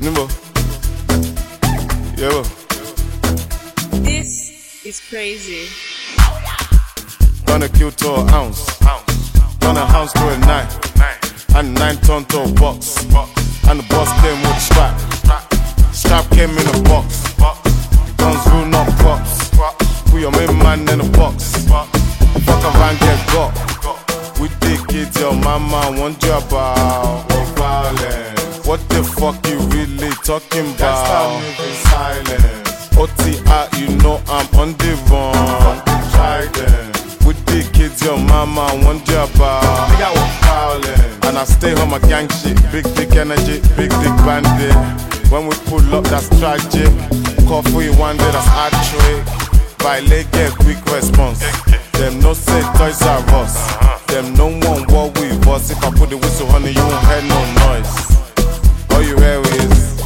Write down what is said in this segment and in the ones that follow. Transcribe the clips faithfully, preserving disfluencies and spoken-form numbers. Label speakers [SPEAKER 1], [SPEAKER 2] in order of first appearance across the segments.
[SPEAKER 1] Nimbo. Yo.
[SPEAKER 2] This is crazy.
[SPEAKER 1] Gonna kill to an ounce. Gonna house to a nine. And nine ton to a box. And the boss came with a strap. Strap came in a box. Guns rule not props. Put your main man in a box. Fuck around, get got. We dig it, your mama want you about. Or violence. What the fuck you really talking about? That's how moving silence. O T I, you know I'm on the run. Try them. We dig kids, your mama want you about. Nigga, what violence? And I stay on my gang shit. Big dick energy, big dick bandit. When we pull up, that's tragic. Coffee one day, that's actually. Violate, get quick response. Them no say Toys R Us. Them no one what we was. If I put the whistle on it, you won't hear no noise. All you hear is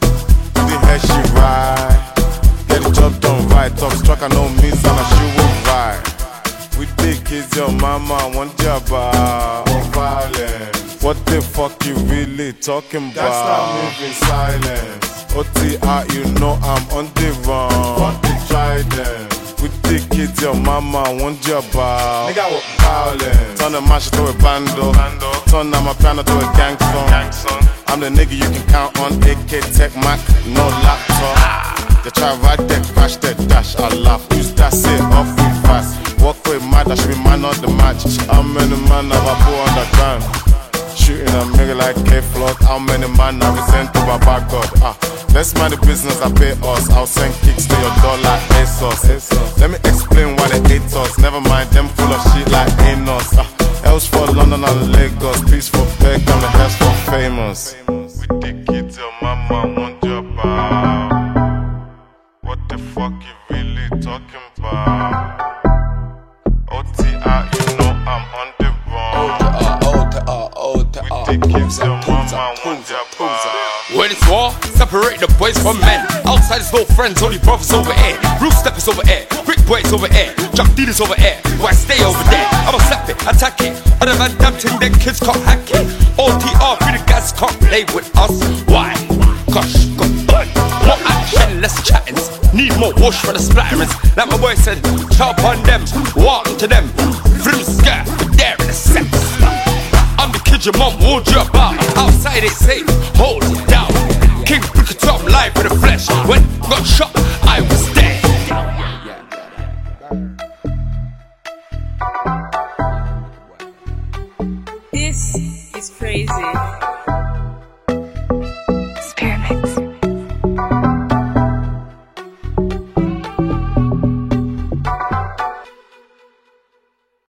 [SPEAKER 1] the hair she ride. Get the job done right. Top struck and no miss and she will ride. We dig kids, your mama want you about. Violence. What the fuck you really talking about? That's not moving silence. O T I, you know I'm on the run. Fuck the trident. We dig kids, your mama want you about. Nigga, what violence? Turn the mash to a bando. Turn my piano to a gang song. I'm the nigga you can count on. A K Tech Mac, no laptop. They try ride that crash, that dash, I laugh. Use that, say off we fast. Walk with mad, I should be man of the match. How many man have I put on the ground? Shooting a nigga like K-Flood. How many man have we sent to Baba God? Ah, let's mind the business I pay us. I'll send kicks to your door like ASOS. Let me explain why they hate us. Never mind them full of shit like Anos. Ah, else for London and Lagos. Peace for Beck and the hell's for famous. We dig it till mama want you about. What the fuck you really talking about? O T I, you know I'm on the
[SPEAKER 3] when it's war, separate the boys from men. Outside is no friends, only brothers over here. Roof steppers over here, brick boys over here, drug dealers over here. Why stay over there? I'ma slap it, attack it. Other man damn thing, their kids can't hack it. O T R, free the guys can't play with us. Why? Gosh, go burn. More action, less chattings. Need more wash for the splatterings. Like my boy said, chop on them, walk to them. Frim skirt, but they're in a sense. I'm the kid your mom warned you about. Outside it's safe, hold it down. King Brick it up live in the flesh. When I got shot, I was dead.
[SPEAKER 2] This is crazy.